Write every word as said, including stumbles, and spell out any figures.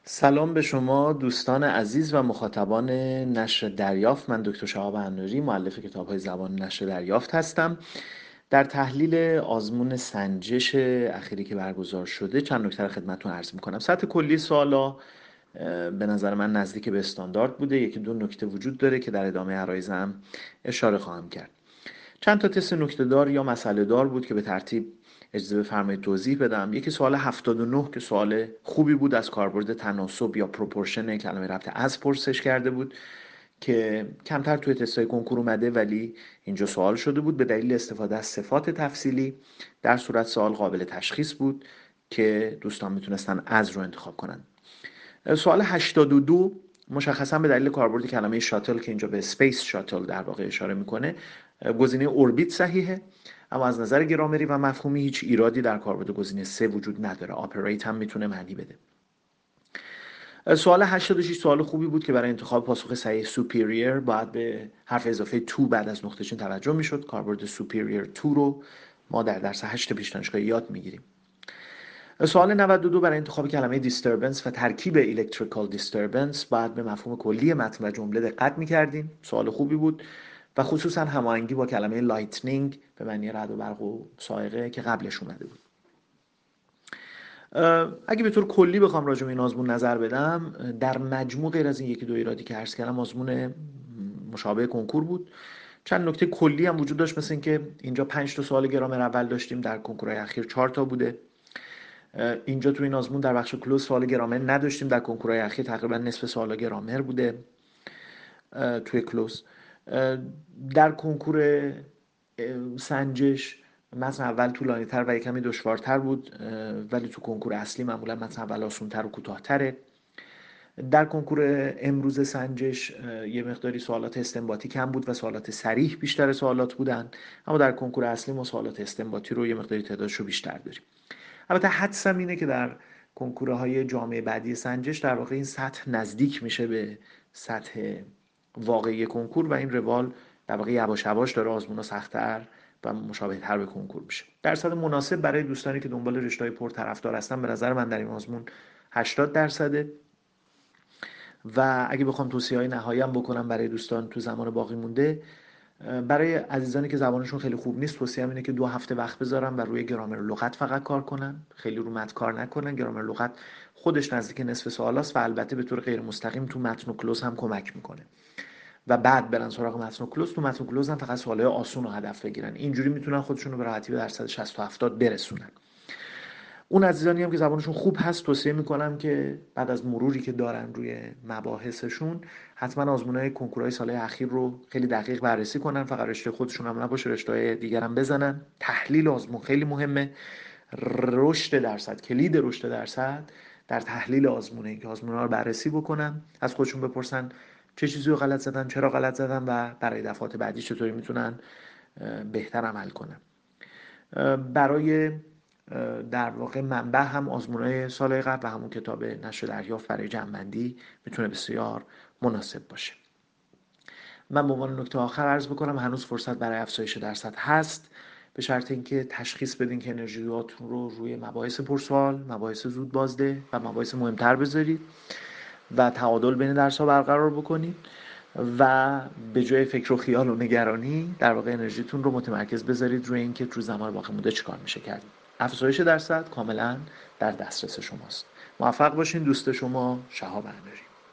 سلام به شما دوستان عزیز و مخاطبان نشر دریافت. من دکتر شهاب انوری، مؤلف کتاب‌های زبان نشر دریافت هستم. در تحلیل آزمون سنجش اخیری که برگزار شده چند نکته رو خدمتتون عرض می‌کنم. سطح کلی سوالا به نظر من نزدیک به استاندارد بوده. یکی دو نکته وجود داره که در ادامه عرایزم اشاره خواهم کرد. چند تا تست نکته دار یا مسئله دار بود که به ترتیب اجازه بفرمایید توضیح بدم. یکی سوال هفتاد و نه که سوال خوبی بود، از کاربرد تناسب یا پروپورشن کلمه ربط از پرسش کرده بود که کمتر توی تستای کنکور اومده، ولی اینجا سوال شده بود. به دلیل استفاده از صفات تفصیلی در صورت سوال قابل تشخیص بود که دوستان میتونستن از رو انتخاب کنن. سوال هشتاد و دو مشخصا به دلیل کاربرد کلمه شاتل که اینجا به اسپیس شاتل در واقع اشاره میکنه، گزینه اوربیت صحیحه، اما از نظر گرامری و مفهومی هیچ ایرادی در کاربرد گزینه سه وجود نداره. آپریت هم میتونه معنی بده. سوال هشتاد و شش سوال خوبی بود که برای انتخاب پاسخ صحیح سوپیریر باید به حرف اضافه تو بعد از نقطه چین توجه میشد. کاربرد سوپیریر تو رو ما در درس هشت پیش دانشگاهی یاد میگیریم. سوال نود و دو برای انتخاب کلمه دیستربنس و ترکیب الکتریکال دیستربنس باید به مفهوم کلی متن و جمله دقت میکردیم. سوال خوبی بود و خصوصا هماهنگی با کلمه لایتنینگ به معنی رعد و برق و صاعقه که قبلش اومده بود. اگه به طور کلی بخوام راجع به این آزمون نظر بدم، در مجموع غیر از این یکی دو ایرادی که عرض کردم آزمون مشابه کنکور بود. چند نکته کلی هم وجود داشت، مثل اینکه اینجا پنج تا سوال گرامر اول داشتیم، در کنکورهای اخیر چهار تا بوده. اینجا تو این آزمون در بخش کلوز سوال گرامر نداشتیم، در کنکورهای اخیر تقریبا نصف سوالا گرامر بوده توی کلوز. در کنکور سنجش متن اول طولانی‌تر و کمی دشوارتر بود، ولی تو کنکور اصلی معمولا متن اول آسان‌تر و کوتاه‌تره. در کنکور امروز سنجش یه مقداری سوالات استنباطی کم بود و سوالات صریح بیشتر سوالات بودن، اما در کنکور اصلی ما سوالات استنباطی رو یه مقداری تعدادش رو بیشتر داریم. البته حدسم اینه که در کنکورهای جامعه بعدی سنجش در واقع این سطح نزدیک میشه به سطح واقعی کنکور و این روال در واقع یواش یواش داره آزمونا سخت‌تر و مشابه‌تر به کنکور میشه. درصد مناسب برای دوستانی که دنبال رشته‌های پرطرفدار هستن به نظر من در این آزمون هشتاد درصده. و اگه بخوام توصیه‌های نهایی هم بکنم برای دوستان تو زمان باقی مونده، برای عزیزانی که زبانشون خیلی خوب نیست توصیه‌ام اینه که دو هفته وقت بذارن و روی گرامر لغت فقط کار کنن، خیلی رو متن کار نکنن. گرامر لغت خودش نزدیک نصف سوالاست و البته به طور غیر مستقیم تو متن و کلوز هم کمک میکنه و بعد برن سراغ متن و کلوز. تو متن و کلوز هم فقط سوالای آسون رو هدف بگیرن، اینجوری میتونن خودشون رو به راحتی به درصد شصت تا هفتاد برسونن. اون عزیزانی هم که زبانشون خوب هست توصیه میکنم که بعد از مروری که دارن روی مباحثشون حتما آزمونهای کنکورهای سالهای اخیر رو خیلی دقیق بررسی کنن، فقط رشته خودشون هم نباشه، رشته‌های دیگر هم بزنن. تحلیل آزمون خیلی مهمه. رشد درصد، کلید رشد درصد در تحلیل آزمونه، اینکه آزمونها رو بررسی بکنن، از خودشون بپرسن چه چیزی رو غلط زدن، چرا غلط زدن و برای دفعات بعدی چطوری میتونن بهتر عمل کنن. برای در واقع منبع هم آزمونهای سال قبل و همون کتاب نشر دریافت برای جمع‌بندی میتونه بسیار مناسب باشه. من به عنوان نکته آخر عرض بکنم هنوز فرصت برای افزایش درصد هست، به شرط اینکه تشخیص بدین که انرژیاتون رو روی مباحث پرسوال، مباحث زود بازده و مباحث مهمتر بذارید و تعادل بین درس‌ها برقرار بکنید و به جای فکر و خیال و نگرانی در واقع انرژیتون رو متمرکز بذارید روی اینکه تو زمان باقی مونده چیکار میشه کرد. افزایش درصد کاملا در دسترس شماست. موفق باشین. دوست شما شهاب انوری.